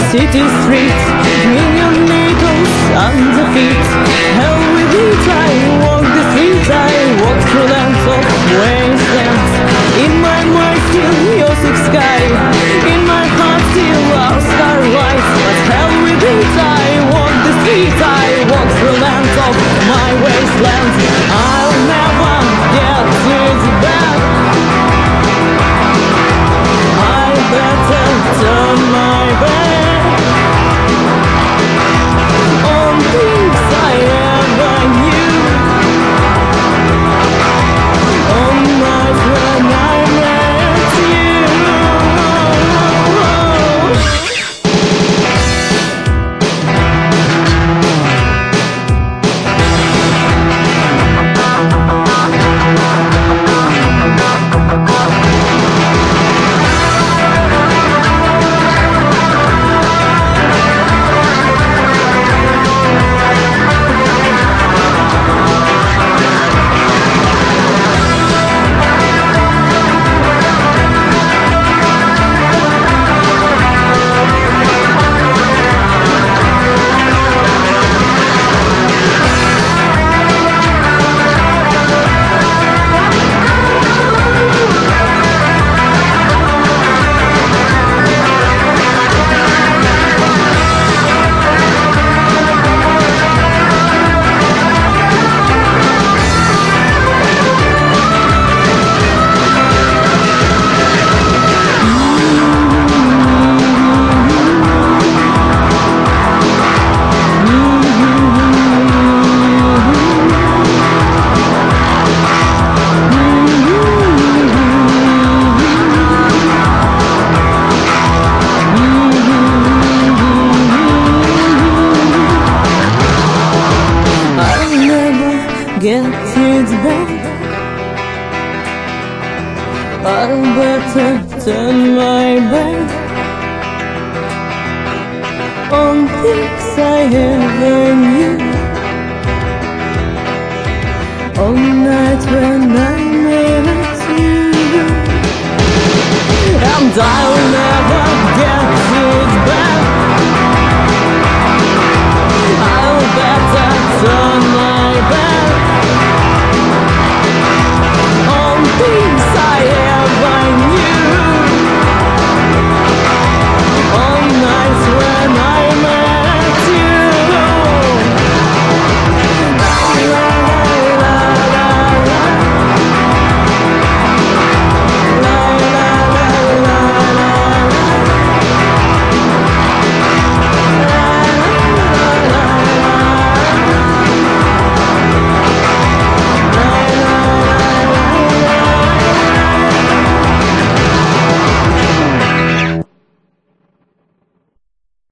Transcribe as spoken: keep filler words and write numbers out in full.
city streets, million needles under feet. Hell with it, I walk the streets, I walk through lands of wastelands. In my mind still music sky, in my heart still our starlight. But hell with it, I walk the streets, I walk through lands of my wastelands. I'll never get it back. I better turn my back on things I ever knew, on nights when I met you. Get it back. I'll better turn my back on things I ever knew, on nights when I met you. And I